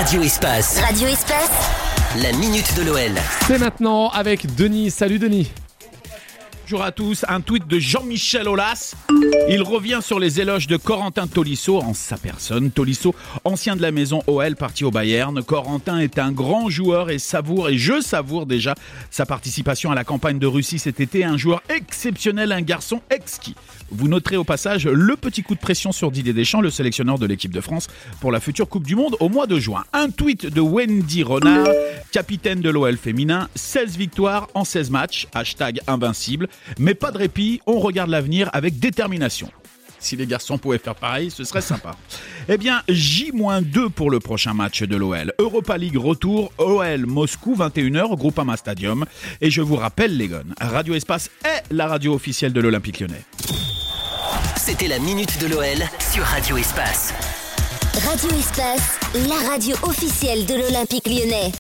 Radio Espace. Radio Espace. La minute de l'OL. C'est maintenant avec Denis. Salut Denis. Bonjour à tous, un tweet de Jean-Michel Aulas. Il revient sur les éloges de Corentin Tolisso en sa personne. Tolisso, ancien de la maison OL, parti au Bayern. Corentin est un grand joueur et je savoure déjà sa participation à la campagne de Russie cet été. Un joueur exceptionnel, un garçon exquis. Vous noterez au passage le petit coup de pression sur Didier Deschamps, le sélectionneur de l'équipe de France pour la future Coupe du Monde au mois de juin. Un tweet de Wendy Renard, capitaine de l'OL féminin, 16 victoires en 16 matchs, #invincible. Mais pas de répit, on regarde l'avenir avec détermination. Si les garçons pouvaient faire pareil, ce serait sympa. Eh bien, J-2 pour le prochain match de l'OL. Europa League retour, OL Moscou, 21h au Groupama Stadium. Et je vous rappelle, les gones, Radio Espace est la radio officielle de l'Olympique Lyonnais. C'était la minute de l'OL sur Radio Espace. Radio Espace, la radio officielle de l'Olympique Lyonnais.